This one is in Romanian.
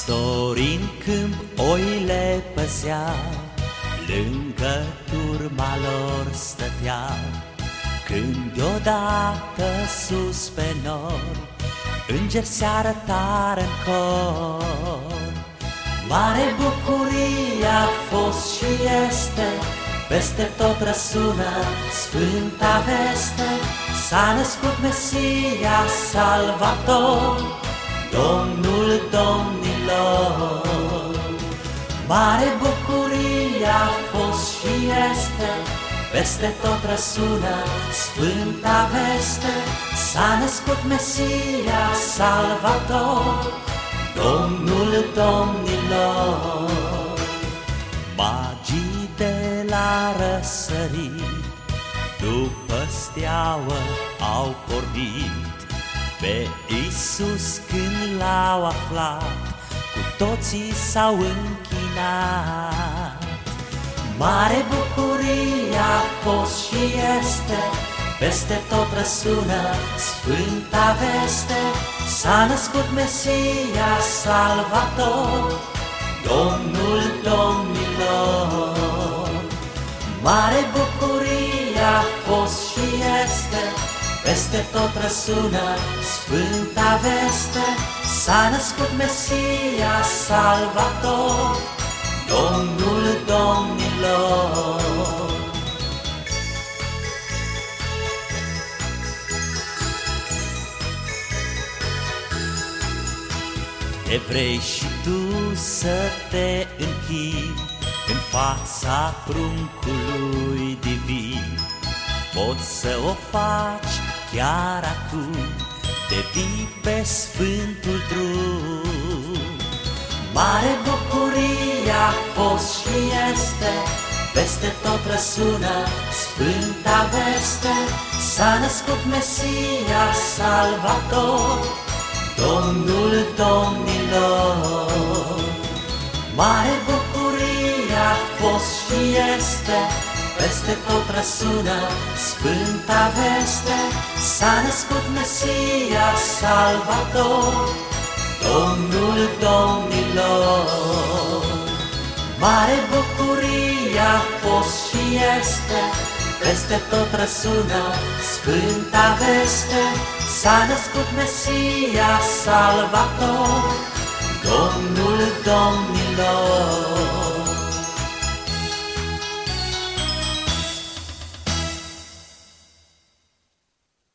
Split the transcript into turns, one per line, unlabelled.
Pastorii în câmp oile păzeau, lângă turma lor stăteau, când deodată sus pe nori îngeri se arătară în cor. Mare bucurie a fost și este, peste tot răsună sfânta veste. S-a născut Mesia Salvator, Domnul domnilor. Mare bucurie a fost și este, peste tot răsună sfânta veste. S-a născut Mesia Salvator, Domnul domnilor. Magii de la răsărit, după steaua au pornit, pe Iisus când l-au aflat, cu toții s-au închinat. Mare bucurie a fost și este, peste tot răsună sfânta veste. S-a născut Mesia Salvator, Domnul domnilor. Mare bucurie a fost și este, peste tot răsună sfânta veste. S-a născut Mesia Salvator, Domnul domnilor. Te vrei și tu să te închini în fața pruncului divin, poți să o faci chiar acum, devii pe sfântul drum. Mare bucurie a fost și este, peste tot răsună sfânta veste. S-a născut Mesia Salvator, Domnul domnilor. Mare bucurie a fost și este, peste tot răsună sfânta veste. S-a născut Mesia Salvator, Domnul domnilor. Mare bucurie a fost și este, peste tot răsună sfânta veste. S-a născut Mesia Salvator, Domnul domnilor.